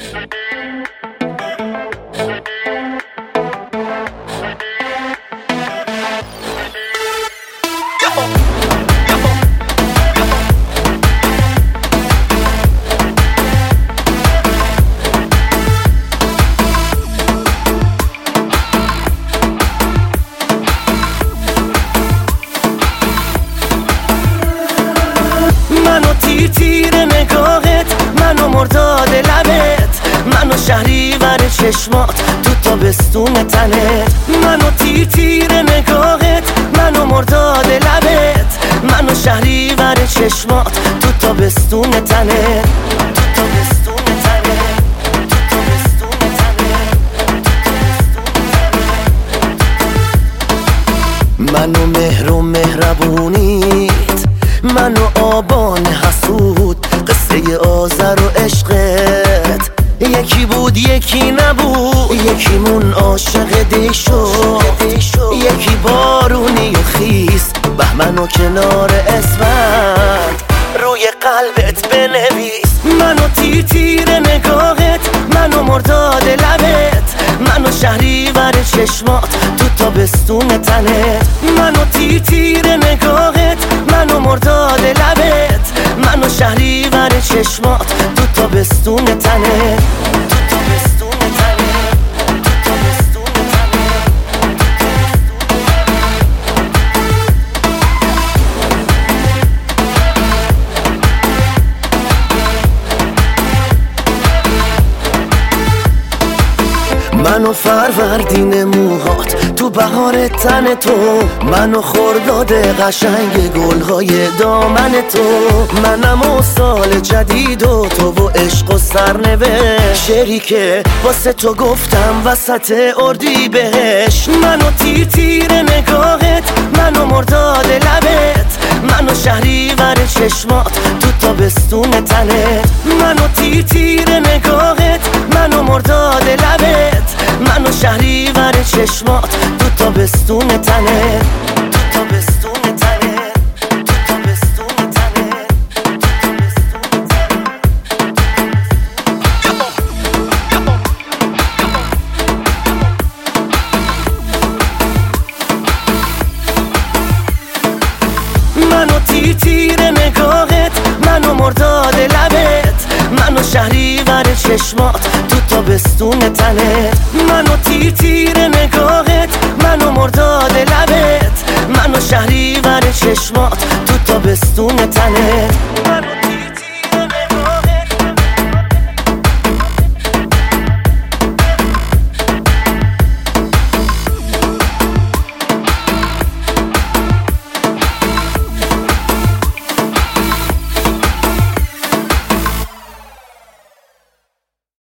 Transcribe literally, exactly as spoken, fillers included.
منو تیر تیر نگاهت، منو مرداد لبت، منو شهریور چشمات تو تابستون تنت. منو تیر تیر نگاهت، منو مرداد لبت، منو شهریور چشمات تو تابستون تنت. تو تابستون تنت. تو تابستون تنت. منو مهر و مهربونیت، منو آبان حسود، قصه آذر و عشقت یکی بود یکی نبود، یکیمون عاشق دی شد، یکی بارونی و خیس بهمن و کنار اسفند روی قلبت بنویس. منو تیر تیر نگاهت، منو مرداد لبت، منو شهریور چشمات تو تابستون تنت. منو تیر تیر نگاهت، منو مرداد لبت، منو شهریور چشمات تو تابستون تنت. تو تابستون تنت. تو تابستون تنت. منو فروردین موهات تو بهار تن تو، منو خرداد قشنگ گلهای دامن تو، منم و سال جدید و تو و عشق و سرنوشت، شعری که واسه تو گفتم وسط اردی بهش. منو تیر تیر نگاهت، منو مرداد لبت، منو شهریور چشمات تو تابستون تنت. منو تیر تیر نگاهت، منو مرداد لبت، منو شهریور چشمات تو تابستون تنت. تو تابستون تنت. تو تابستون تنت. منو تیر تیر نگاهت، منو مرداد لبت، منو شهریور چشمات تو تابستون تنت. منو تیر تیر نگاهت، منو مرداد لبت، منو شهریور چشمات تو تابستون تنت.